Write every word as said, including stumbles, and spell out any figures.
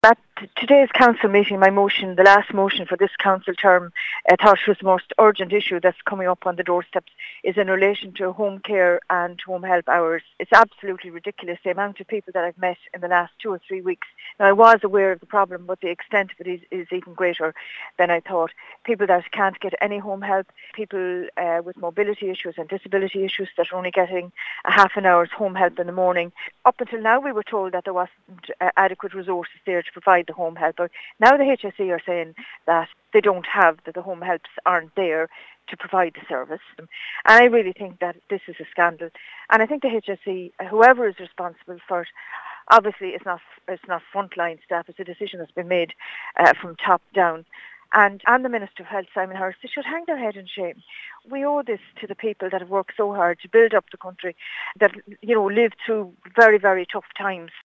At today's council meeting, my motion, the last motion for this council term, I thought it was the most urgent issue that's coming up on the doorsteps is in relation to home care and home help hours. It's absolutely ridiculous, the amount of people that I've met in the last two or three weeks. Now, I was aware of the problem, but the extent of it is, is even greater than I thought. People that can't get any home help, people uh, with mobility issues and disability issues that are only getting a half an hour's home help in the morning. Up until now, we were told that there wasn't uh, adequate resources there to provide the home help. But now the H S E are saying that they don't have, that the home helps aren't there to provide the service. And I really think that this is a scandal. And I think the H S E, whoever is responsible for it, obviously it's not, it's not frontline staff. It's a decision that's been made uh, from top down. And, and the Minister of Health, Simon Hirst, they should hang their head in shame. We owe this to the people that have worked so hard to build up the country, that, you know, lived through very, very tough times.